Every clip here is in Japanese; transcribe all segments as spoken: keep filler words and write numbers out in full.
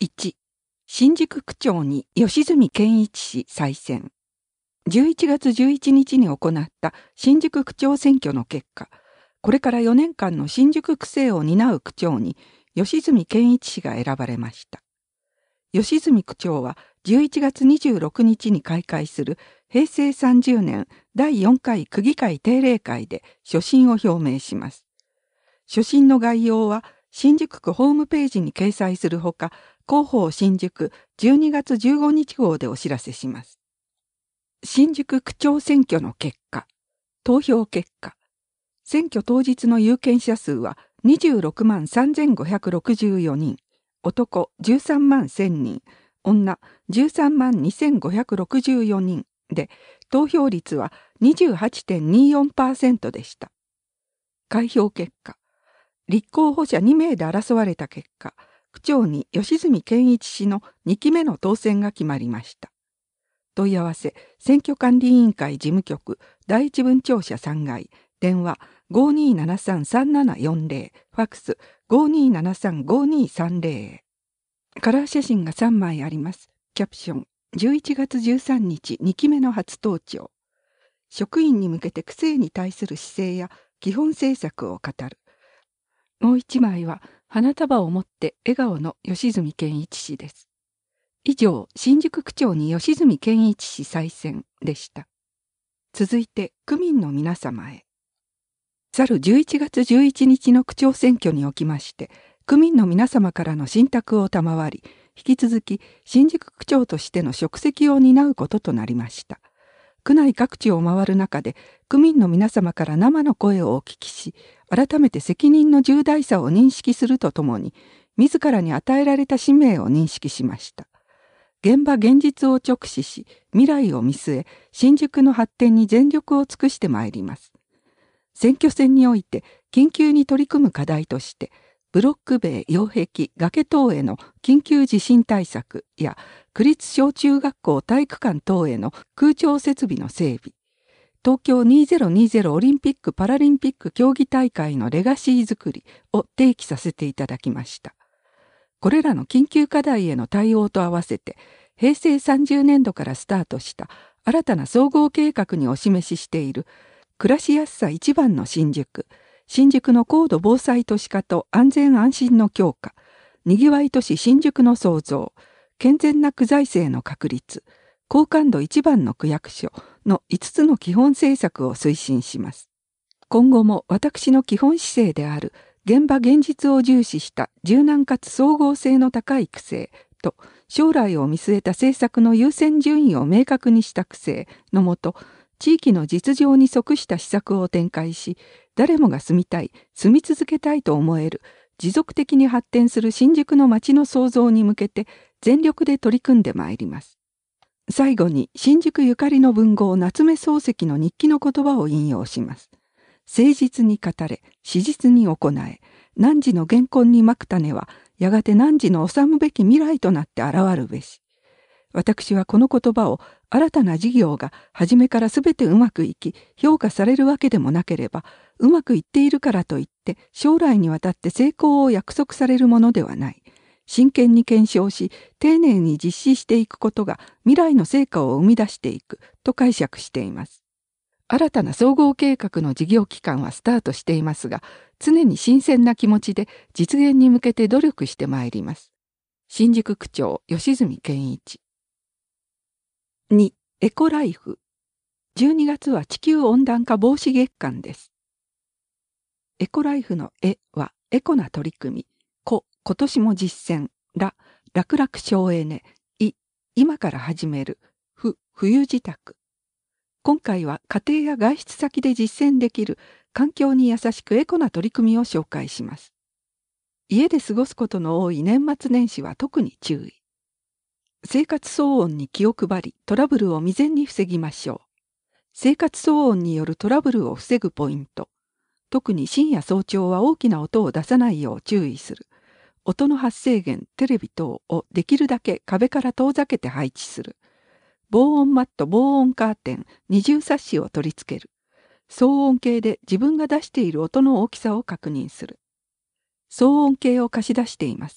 いち、新宿区長に吉住健一氏再選。じゅういちがつじゅういちにちに行った新宿区長選挙の結果、これからよねんかんの新宿区政を担う区長に吉住健一氏が選ばれました。吉住区長はじゅういちがつにじゅうろくにちに開会するへいせいさんじゅうねんだいよんかい区議会定例会で所信を表明します。所信の概要は新宿区ホームページに掲載するほか、広報新宿じゅうにがつじゅうごにち号でお知らせします。新宿区長選挙の結果、投票結果、選挙当日の有権者数はにじゅうろくまんさんぜんごひゃくろくじゅうよにん、男じゅうさんまんせんにん、女じゅうさんまんにせんごひゃくろくじゅうよにんで、投票率は にじゅうはちてんにじゅうよんパーセント でした。開票結果、立候補者にめいで争われた結果、区長に吉住健一氏のにきめの当選が決まりました。問い合わせ、選挙管理委員会事務局、第一分庁舎さんがい、電話 ごーにーななさんさんななよんぜろ、ファックス ごーにーななさんごーにーさんぜろ。カラー写真がさんまいあります。キャプション、じゅういちがつじゅうさんにちにきめの初登庁。職員に向けて区政に対する姿勢や基本政策を語る。もう一枚は花束を持って笑顔の吉住健一氏です。以上、新宿区長に吉住健一氏再選でした。続いて、区民の皆様へ。去るじゅういちがつじゅういちにちの区長選挙におきまして、区民の皆様からの信託を賜り、引き続き新宿区長としての職責を担うこととなりました。区内各地を回る中で、区民の皆様から生の声をお聞きし、改めて責任の重大さを認識するとともに、自らに与えられた使命を認識しました。現場現実を直視し、未来を見据え、新宿の発展に全力を尽くしてまいります。選挙戦において、緊急に取り組む課題として、ブロック塀、擁壁、崖等への緊急地震対策や、区立小中学校体育館等への空調設備の整備、東京にせんにじゅうオリンピック・パラリンピック競技大会のレガシー作りを提起させていただきました。これらの緊急課題への対応と合わせて、へいせいさんじゅうねんどからスタートした新たな総合計画にお示ししている、暮らしやすさ一番の新宿、新宿の高度防災都市化と安全安心の強化、にぎわい都市新宿の創造、健全な区財政の確立、好感度一番の区役所のいつつの基本政策を推進します。今後も私の基本姿勢である現場現実を重視した柔軟かつ総合性の高い区政と将来を見据えた政策の優先順位を明確にした区政のもと、地域の実情に即した施策を展開し、誰もが住みたい、住み続けたいと思える、持続的に発展する新宿の街の創造に向けて全力で取り組んでまいります。最後に新宿ゆかりの文豪夏目漱石の日記の言葉を引用します。誠実に語れ、史実に行え、汝の言根にまく種は、やがて汝の治むべき未来となって現るべし。私はこの言葉を新たな事業が初めからすべてうまくいき、評価されるわけでもなければ、うまくいっているからといって将来にわたって成功を約束されるものではない。真剣に検証し、丁寧に実施していくことが未来の成果を生み出していくと解釈しています。新たな総合計画の事業期間はスタートしていますが、常に新鮮な気持ちで実現に向けて努力してまいります。新宿区長吉住健一。に、エコライフ。じゅうにがつは地球温暖化防止月間です。エコライフのエはエコな取り組み、コ、今年も実践、ラ、楽々省エネ、イ、今から始める、フ、冬支度。今回は家庭や外出先で実践できる環境に優しくエコな取り組みを紹介します。家で過ごすことの多い年末年始は特に注意。生活騒音に気を配り、トラブルを未然に防ぎましょう。生活騒音によるトラブルを防ぐポイント。特に深夜早朝は大きな音を出さないよう注意する。音の発生源、テレビ等をできるだけ壁から遠ざけて配置する。防音マット、防音カーテン、二重サッシを取り付ける。騒音計で自分が出している音の大きさを確認する。騒音計を貸し出しています。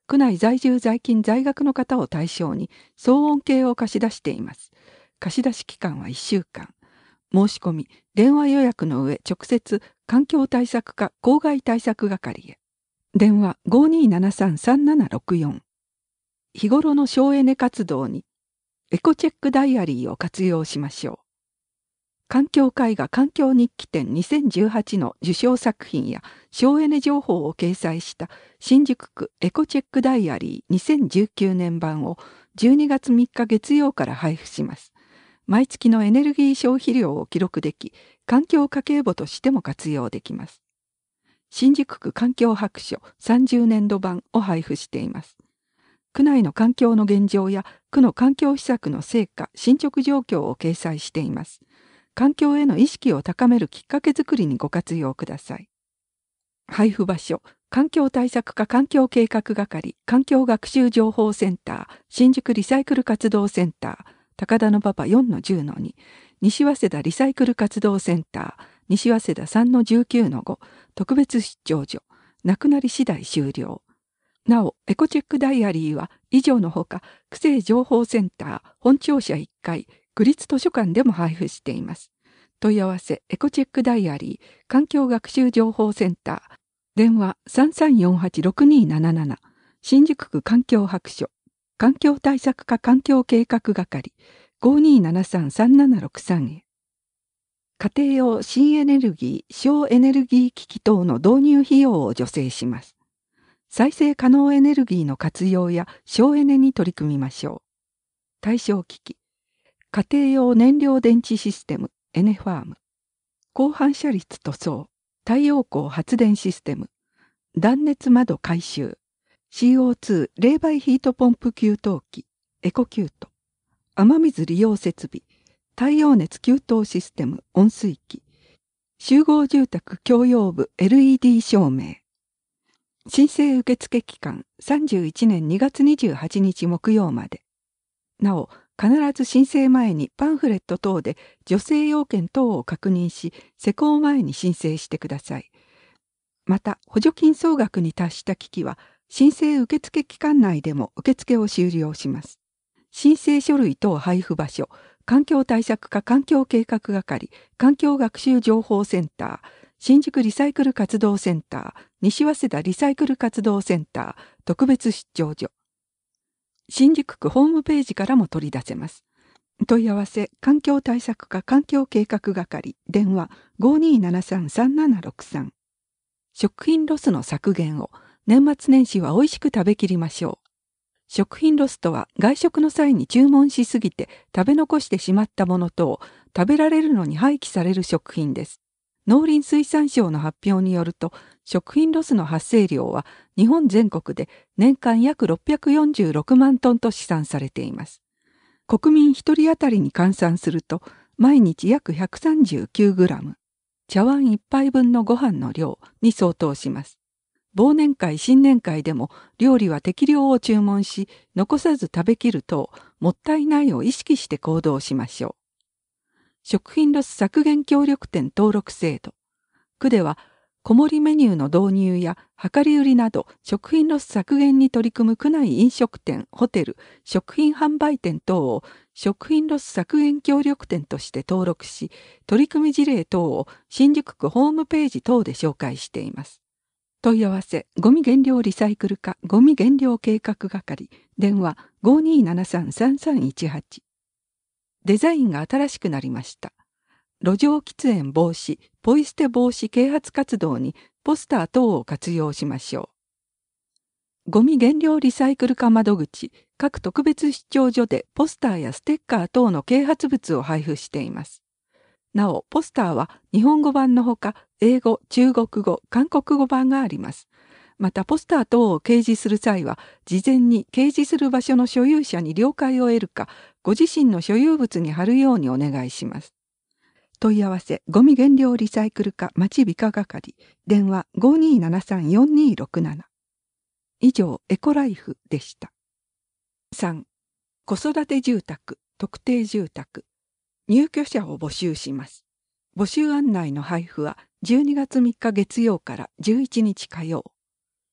区内在住在勤在学の方を対象に騒音計を貸し出しています。貸し出し期間はいっしゅうかん。申し込み、電話予約の上直接環境対策課公害対策係へ。電話 ごーにーななさんさんななろくよん。日頃の省エネ活動にエコチェックダイアリーを活用しましょう。環境絵画環境日記展にせんじゅうはちの受賞作品や省エネ情報を掲載した新宿区エコチェックダイアリーにせんじゅうきゅうねん版をじゅうにがつみっか月曜から配布します。毎月のエネルギー消費量を記録でき、環境家計簿としても活用できます。新宿区環境白書さんじゅうねんど版を配布しています。区内の環境の現状や区の環境施策の成果、進捗状況を掲載しています。環境への意識を高めるきっかけづくりにご活用ください。配布場所、環境対策課環境計画係、環境学習情報センター、新宿リサイクル活動センター、高田馬場 よんのじゅうのに、西早稲田リサイクル活動センター、西早稲田 さんのじゅうきゅうのご、特別出張所、なくなり次第終了。なお、エコチェックダイアリーは以上のほか、区政情報センター、本庁舎いっかい、区立図書館でも配布しています。問い合わせ、エコチェックダイアリー、環境学習情報センター、電話 さんさんよんはちろくにーなななな、新宿区環境白書、環境対策課環境計画係、ごーにーななさんさんななろくさんへ。家庭用新エネルギー、省エネルギー機器等の導入費用を助成します。再生可能エネルギーの活用や省エネに取り組みましょう。対象機器、家庭用燃料電池システム、エネファーム、高反射率塗装、太陽光発電システム、断熱窓改修、シーオーツー 冷媒ヒートポンプ給湯器、エコキュート、雨水利用設備、太陽熱給湯システム、温水器、集合住宅共用部 エルイーディー 照明。申請受付期間さんじゅういちねんにがつにじゅうはちにち木曜まで。なお、必ず申請前にパンフレット等で助成要件等を確認し、施行前に申請してください。また、補助金総額に達した機器は、申請受付期間内でも受付を終了します。申請書類等配布場所、環境対策課環境計画係、環境学習情報センター、新宿リサイクル活動センター、西早稲田リサイクル活動センター、特別出張所。新宿区ホームページからも取り出せます。問い合わせ、環境対策課環境計画係、電話 ごーにーななさんさんななろくさん。食品ロスの削減を、年末年始は美味しく食べきりましょう。食品ロスとは外食の際に注文しすぎて食べ残してしまったものとを食べられるのに廃棄される食品です。農林水産省の発表によると、食品ロスの発生量は日本全国で年間約ろっぴゃくよんじゅうろくまんトンと試算されています。国民一人当たりに換算すると、毎日約ひゃくさんじゅうきゅうグラム、茶碗一杯分のご飯の量に相当します。忘年会、新年会でも料理は適量を注文し、残さず食べきる等、もったいないを意識して行動しましょう。食品ロス削減協力店登録制度。区では、小盛りメニューの導入や量り売りなど食品ロス削減に取り組む区内飲食店、ホテル、食品販売店等を食品ロス削減協力店として登録し、取り組み事例等を新宿区ホームページ等で紹介しています。問い合わせ、ゴミ減量リサイクル課ゴミ減量計画係、電話 ごーにーななさんさんさんいちはち。デザインが新しくなりました。路上喫煙防止、ポイ捨て防止啓発活動にポスター等を活用しましょう。ゴミ減量リサイクル課窓口、各特別出張所でポスターやステッカー等の啓発物を配布しています。なお、ポスターは日本語版のほか、英語、中国語、韓国語版があります。また、ポスター等を掲示する際は、事前に掲示する場所の所有者に了解を得るか、ご自身の所有物に貼るようにお願いします。問い合わせ、ゴミ減量リサイクル課町美化係、電話 ごーにーななさんよんにーろくなな。以上、エコライフでした。さん、子育て住宅、特定住宅、入居者を募集します。募集案内の配布はじゅうにがつみっか月曜からじゅういちにち火曜。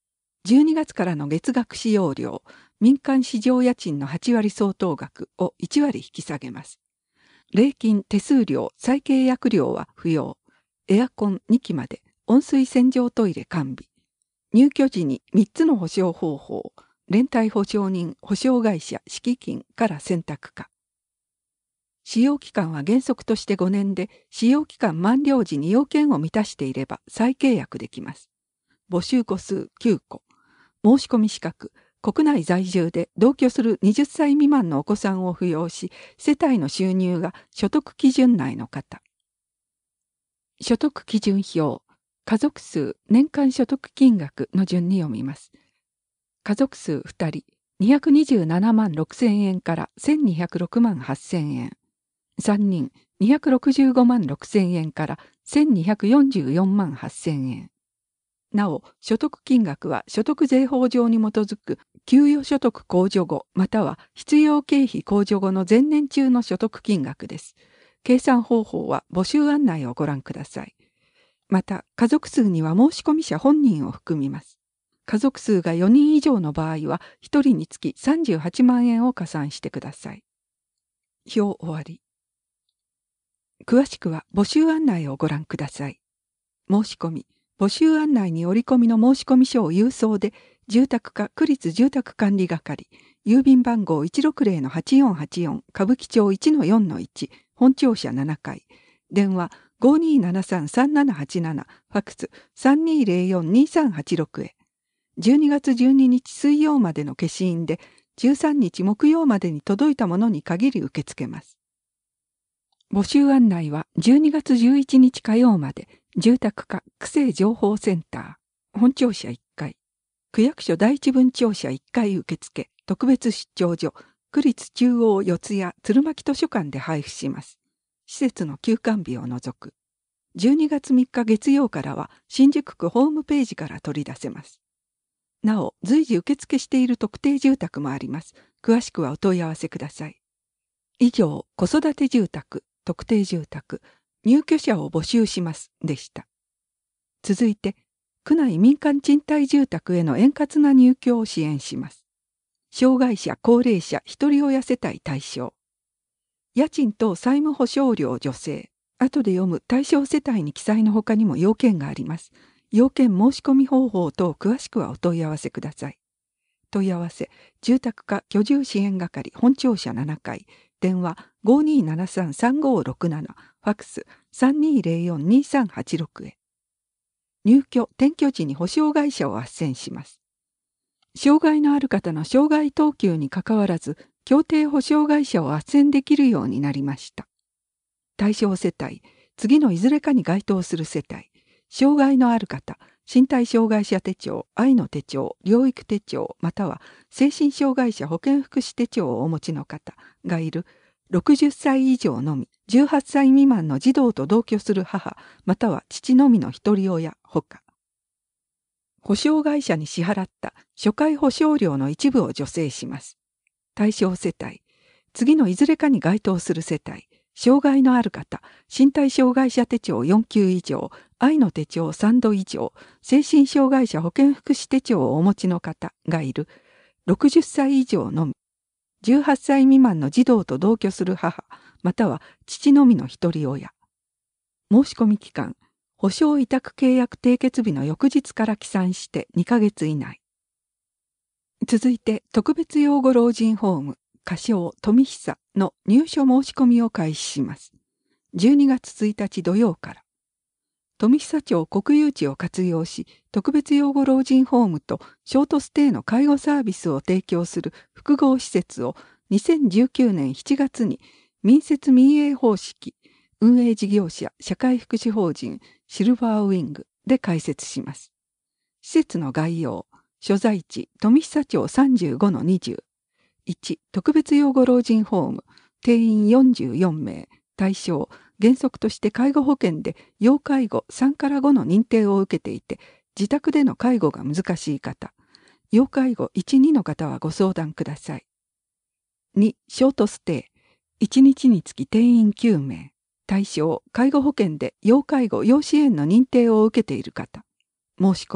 じゅうにがつからの月額使用料、民間市場家賃のはちわり相当額をいちわり引き下げます。礼金、手数料、再契約料は不要。エアコンにきまで、温水洗浄トイレ完備。入居時にみっつの保証方法、連帯保証人、保証会社、敷金から選択可。使用期間は原則としてごねんで、使用期間満了時に要件を満たしていれば再契約できます。募集個数きゅうこ。申し込み資格、国内在住で同居するはたち未満のお子さんを扶養し、世帯の収入が所得基準内の方。所得基準表、家族数、年間所得金額の順に読みます。家族数ふたり、にひゃくにじゅうななまんろくせんえんからせんにひゃくろくまんはっせんえん。さんにん、にひゃくろくじゅうごまんろくせんえんからせんにひゃくよんじゅうよんまんはっせんえん。なお、所得金額は所得税法上に基づく給与所得控除後または必要経費控除後の前年中の所得金額です。計算方法は募集案内をご覧ください。また、家族数には申し込み者本人を含みます。家族数がよにん以上の場合はひとりにつきさんじゅうはちまんえんを加算してください。表終わり。詳しくは募集案内をご覧ください。申し込み。募集案内に折り込みの申込書を郵送で、住宅課区立住宅管理係、郵便番号 いちろくぜろのはちよんはちよん 歌舞伎町 いちのよんのいち、本庁舎ななかい、電話 ごにーななさんさんななはちなな、ファックス さんにーぜろよんにーさんはちろく へ。じゅうにがつじゅうににち水曜までの消印で、じゅうさんにち木曜までに届いたものに限り受け付けます。募集案内はじゅうにがつじゅういちにち火曜まで、住宅課区政情報センター、本庁舎いっかい、区役所第一分庁舎いっかい受付、特別出張所、区立中央四谷鶴巻図書館で配布します。施設の休館日を除く。じゅうにがつみっか月曜からは新宿区ホームページから取り出せます。なお、随時受付している特定住宅もあります。詳しくはお問い合わせください。以上、子育て住宅、特定住宅、入居者を募集しますでした。続いて、区内民間賃貸住宅への円滑な入居を支援します。障害者、高齢者、一人親世帯対象。家賃等債務保証料助成。後で読む対象世帯に記載の他にも要件があります。要件申し込み方法等詳しくはお問い合わせください。問い合わせ、住宅課居住支援係本庁舎ななかい。電話 ごにーななさんさんごーろくなな、ファックス さんにーぜろよんにーさんはちろく へ。入居・転居時に保証会社を斡旋します。障害のある方の障害等級にかかわらず、協定保証会社を斡旋できるようになりました。対象世帯、次のいずれかに該当する世帯、障害のある方、身体障害者手帳、愛の手帳、療育手帳、または精神障害者保健福祉手帳をお持ちの方がいるろくじゅっさい以上のみ、じゅうはっさい未満の児童と同居する母、または父のみの一人親ほか。保証会社に支払った初回保証料の一部を助成します。対象世帯、次のいずれかに該当する世帯、障害のある方、身体障害者手帳よんきゅう以上、愛の手帳さんど以上、精神障害者保健福祉手帳をお持ちの方がいるろくじゅっさい以上のみ、じゅうはっさい未満の児童と同居する母、または父のみの一人親。申し込み期間、保証委託契約締結日の翌日から起算してにかげつ以内。続いて、特別養護老人ホーム、仮称富久の入所申し込みを開始します。じゅうにがつついたち土曜から。富久町国有地を活用し、特別養護老人ホームとショートステイの介護サービスを提供する複合施設をにせんじゅうきゅうねんしちがつに民設民営方式、運営事業者社会福祉法人シルバーウィングで開設します。施設の概要、所在地富久町 さんじゅうごのにじゅう。いち、特別養護老人ホーム、定員よんじゅうよんめい、対象、原則として介護保険で要介護さんからごの認定を受けていて、自宅での介護が難しい方、要介護いち、にの方はご相談ください。に、ショートステイ、いちにちにつき定員きゅうめい、対象、介護保険で要介護要支援の認定を受けている方、申し込み、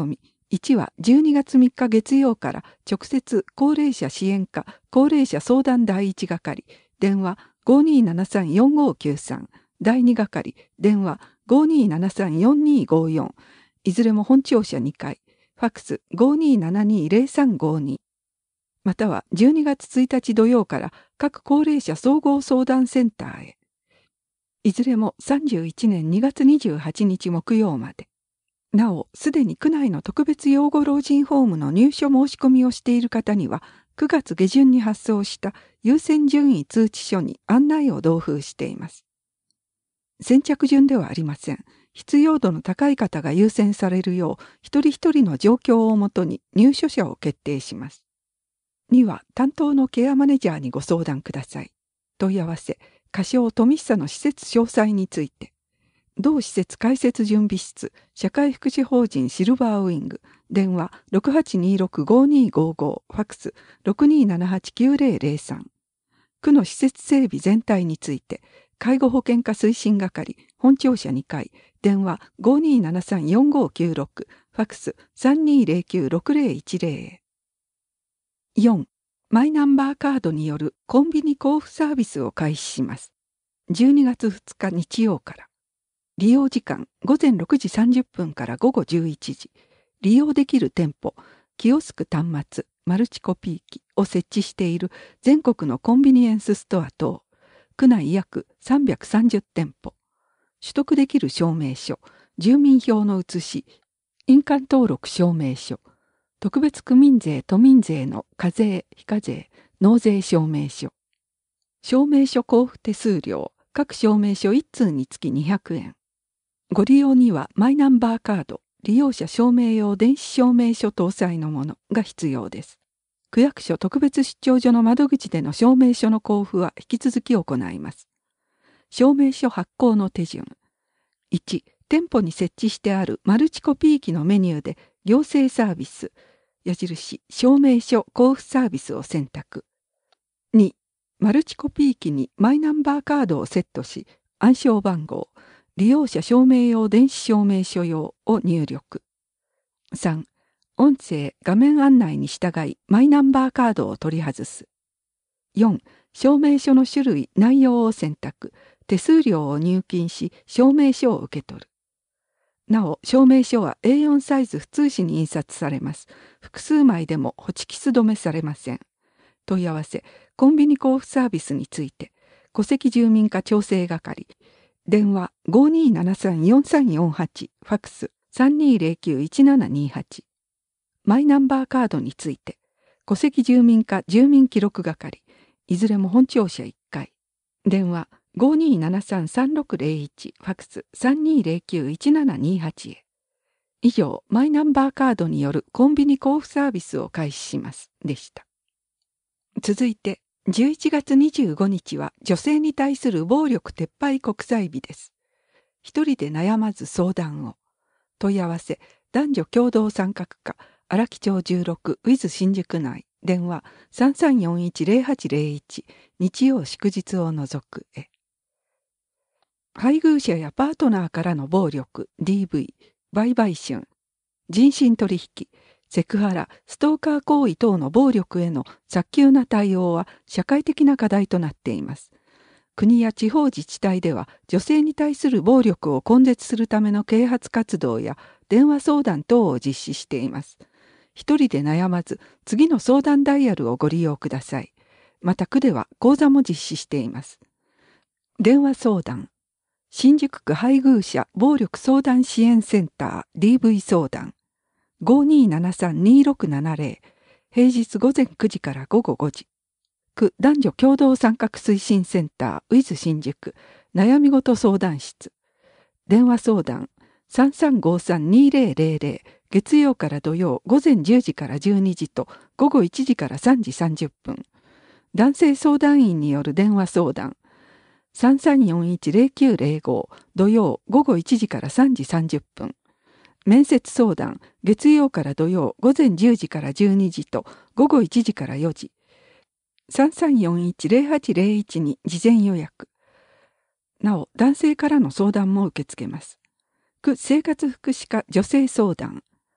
いちはじゅうにがつみっか月曜から直接高齢者支援課高齢者相談第一係電話 ごにーななさんよんごーきゅうさん 第二係電話 ごにーななさんよんにーごーよん いずれも本庁舎にかいファックス ごにーななにーぜろさんごに またはじゅうにがつついたち土曜から各高齢者総合相談センターへいずれもさんじゅういちねんにがつにじゅうはちにち木曜まで。なお、すでに区内の特別養護老人ホームの入所申し込みをしている方には、くがつ下旬に発送した優先順位通知書に案内を同封しています。先着順ではありません。必要度の高い方が優先されるよう、一人一人の状況をもとに入所者を決定します。には、担当のケアマネージャーにご相談ください。問い合わせ、仮称富久の施設詳細について。同施設開設準備室社会福祉法人シルバーウィング電話 ろくはちにーろくごにーごーご ファックス ろくにーななはちきゅうぜろぜろさん区の施設整備全体について介護保険課推進係本庁舎にかい電話 ごにーななさんよんごーきゅうろく ファックス さんにーぜろきゅうろくぜろいちぜろ よんマイナンバーカードによるコンビニ交付サービスを開始します。じゅうにがつふつか日曜から利用時間ごぜんろくじさんじゅっぷんから午後じゅういちじ。利用できる店舗、キオスク端末、マルチコピー機を設置している全国のコンビニエンスストア等、区内約さんびゃくさんじゅう店舗。取得できる証明書、住民票の写し、印鑑登録証明書、特別区民税・都民税の課税・非課税、納税証明書。証明書交付手数料、各証明書いっつうにつきにひゃくえん。ご利用にはマイナンバーカード、利用者証明用電子証明書搭載のものが必要です。区役所特別出張所の窓口での証明書の交付は引き続き行います。証明書発行の手順。いち、店舗に設置してあるマルチコピー機のメニューで行政サービス、矢印、証明書交付サービスを選択。に、マルチコピー機にマイナンバーカードをセットし、暗証番号、利用者証明用電子証明書用を入力。さん、音声、画面案内に従いマイナンバーカードを取り外す。よん、証明書の種類、内容を選択。手数料を入金し、証明書を受け取る。なお、証明書は エーよん サイズ普通紙に印刷されます。複数枚でもホチキス止めされません。問い合わせ、コンビニ交付サービスについて、戸籍住民課調整係、電話 ごにーななさんよんさんよんはち、ファックス さんにーぜろきゅういちななにはち。マイナンバーカードについて、戸籍住民課住民記録係、いずれも本庁舎いっかい。電話 ごにーななさんさんろくぜろいち、ファックス さんにーぜろきゅういちななにはち へ。以上、マイナンバーカードによるコンビニ交付サービスを開始します。でした。続いて、じゅういちがつにじゅうごにちは女性に対する暴力撤廃国際日です。一人で悩まず相談を。問い合わせ、男女共同参画課、荒木町じゅうろく、ウィズ新宿内、電話 さんさんよんいちぜろはちぜろいち、日曜祝日を除くへ。配偶者やパートナーからの暴力、ディーブイ、売買春、人身取引、セクハラ、ストーカー行為等の暴力への早急な対応は社会的な課題となっています。国や地方自治体では女性に対する暴力を根絶するための啓発活動や電話相談等を実施しています。一人で悩まず、次の相談ダイヤルをご利用ください。また区では講座も実施しています。電話相談。新宿区配偶者暴力相談支援センター ディーブイ 相談。ごにーななさんにーろくななぜろ、平日午前くじから午後ごじ。区男女共同参画推進センターウィズ新宿悩み事相談室。電話相談 さんさんごさんにーぜろぜろぜろ 月曜から土曜午前じゅうじからじゅうにじと午後いちじからさんじさんじゅっぷん。男性相談員による電話相談さんさんよんいちぜろきゅうぜろご土曜午後いちじからさんじさんじゅっぷん。面接相談、月曜から土曜午前じゅうじからじゅうにじと午後いちじからよじ。さんさんよんいちぜろはちぜろいちに事前予約。なお、男性からの相談も受け付けます。区生活福祉課女性相談。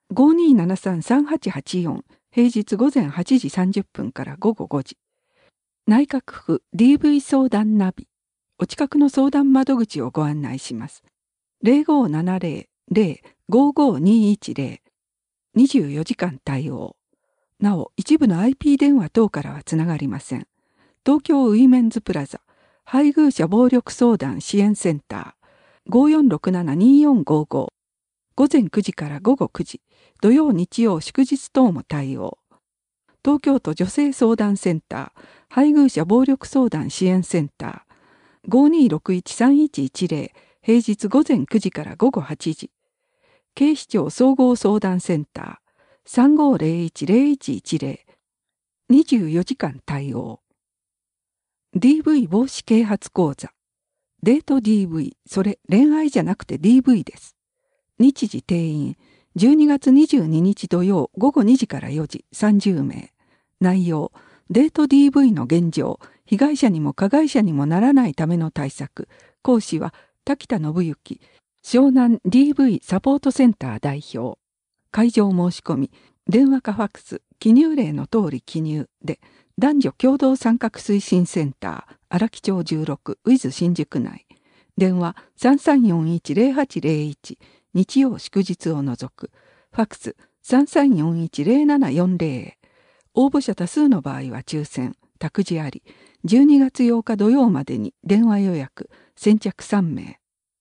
ごにーななさんさんはちはちよん、平日午前はちじさんじゅっぷんから午後ごじ。内閣府 ディーブイ 相談ナビ。お近くの相談窓口をご案内します。ゼロごーななゼロ ゼロ ごーごーにーいちゼロ。にじゅうよじかん対応。なお、一部の アイピー 電話等からはつながりません。東京ウィメンズプラザ、配偶者暴力相談支援センター、ごーよんろくななにーよんごーご。午前くじから午後くじ、土曜日曜祝日等も対応。東京都女性相談センター、配偶者暴力相談支援センター、ごーにーろくいちさんいちいちゼロ、平日午前くじから午後はちじ。警視庁総合相談センター、さんごーゼロいちゼロいちいちゼロ、にじゅうよじかん対応。ディーブイ 防止啓発講座。デート ディーブイ、それ恋愛じゃなくて ディーブイ です。日時定員、じゅうにがつにじゅうににち土曜午後にじからよじ、さんじゅうめい。内容、デート ディーブイ の現状、被害者にも加害者にもならないための対策。講師は滝田信之、湘南 ディーブイ サポートセンター代表。会場申し込み、電話かファックス、記入例の通り記入で、男女共同参画推進センター、荒木町じゅうろく、ウィズ新宿内。電話さんさんよんいちゼロはちゼロいち、日曜祝日を除く。ファックスさんさんよんいちゼロななよんゼロ。応募者多数の場合は抽選、託児あり。じゅうにがつようか土曜までに電話予約、先着さんめい。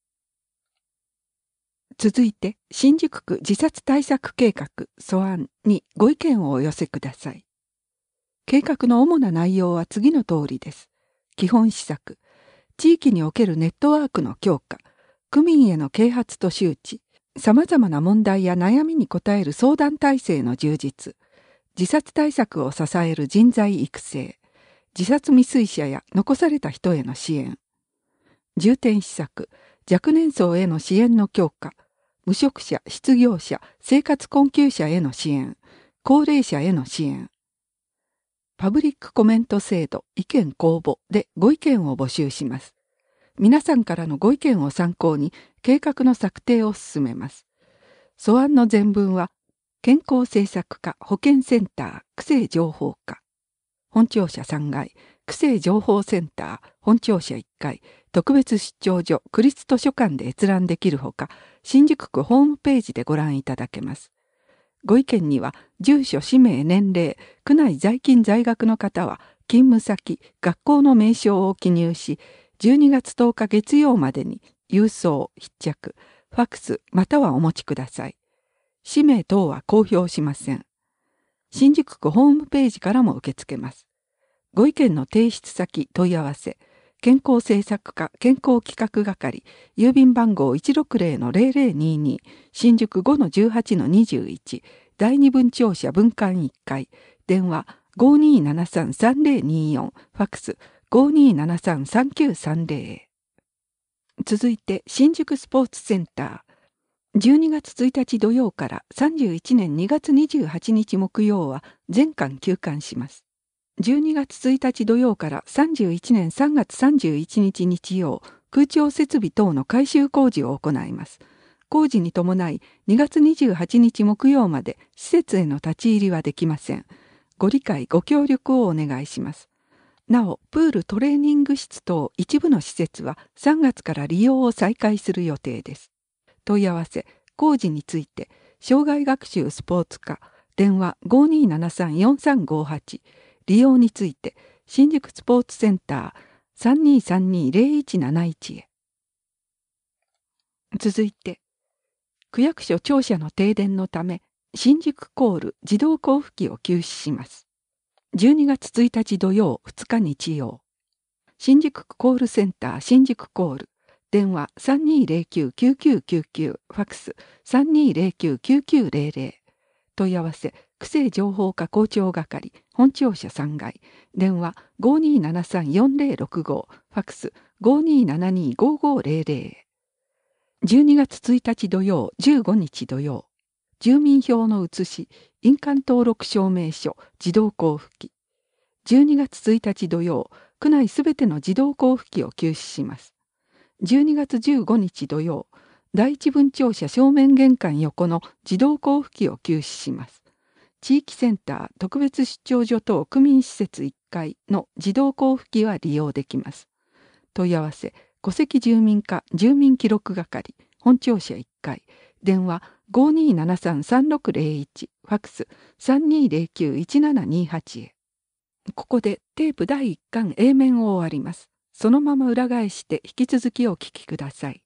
続いて、新宿区自殺対策計画素案にご意見をお寄せください。計画の主な内容は次の通りです。基本施策、地域におけるネットワークの強化、区民への啓発と周知、様々な問題や悩みに応える相談体制の充実、自殺対策を支える人材育成、自殺未遂者や残された人への支援、重点施策、若年層への支援の強化、無職者、失業者、生活困窮者への支援、高齢者への支援、パブリックコメント制度、意見公募でご意見を募集します。皆さんからのご意見を参考に計画の策定を進めます。素案の全文は、健康政策課保健センター区政情報課、本庁舎さんがい、区政情報センター本庁舎いっかい、特別出張所区立図書館で閲覧できるほか、新宿区ホームページでご覧いただけます。ご意見には、住所、氏名、年齢、区内在勤在学の方は、勤務先、学校の名称を記入し、じゅうにがつとおか月曜までに、郵送、必着、ファックス、またはお持ちください。氏名等は公表しません。新宿区ホームページからも受け付けます。ご意見の提出先、問い合わせ、健康政策課健康企画係、郵便番号 いちろくゼロのゼロゼロにに、新宿 ごのじゅうはちのにじゅういち、第二分庁舎分館いっかい、電話 ごーにーななさんさんゼロにーよん、ファックス ごーにーななさんさんきゅうさんゼロ。続いて、新宿スポーツセンター。じゅうにがつついたち土曜からさんじゅういちねんにがつにじゅうはちにち木曜は全館休館します。じゅうにがつついたち土曜からさんじゅういちねんさんがつさんじゅういちにち日曜、空調設備等の改修工事を行います。工事に伴いにがつにじゅうはちにち木曜まで施設への立ち入りはできません。ご理解ご協力をお願いします。なお、プールトレーニング室等一部の施設はさんがつから利用を再開する予定です。問い合わせ、工事について、障害学習スポーツ課、電話 ごーにーななさんよんさんごはち、利用について、新宿スポーツセンター さんにーさんにーゼロいちなないち へ。続いて、区役所庁舎の停電のため、新宿コール自動交付機を休止します。じゅうにがつついたち土曜ふつか日曜。新宿区コールセンター新宿コール。電話 さんにーゼロきゅうきゅうきゅうきゅうきゅう、ファックス さんにーゼロきゅうきゅうきゅうゼロゼロ。問い合わせ、区政情報課校長係、本庁舎さんがい。電話 ごーにーななさんよんゼロろくご、ファックス ごーにーななにーごーごーゼロゼロ。じゅうにがつついたち土曜じゅうごにち土曜。住民票の写し、印鑑登録証明書、自動交付機。じゅうにがつついたち土曜、区内すべての自動交付機を休止します。じゅうにがつじゅうごにち土曜、 第一分庁舎正面玄関横の自動交付機を休止します。地域センター特別出張所等区民施設いっかいの自動交付機は利用できます。問い合わせ、戸籍住民課住民記録係、本庁舎いっかい、電話 ごーにーななさんさんろくゼロいち、ファックス さんにーゼロきゅういちななにはち へ。ここでテープだいいっかん A 面を終わります。そのまま裏返して引き続きお聞きください。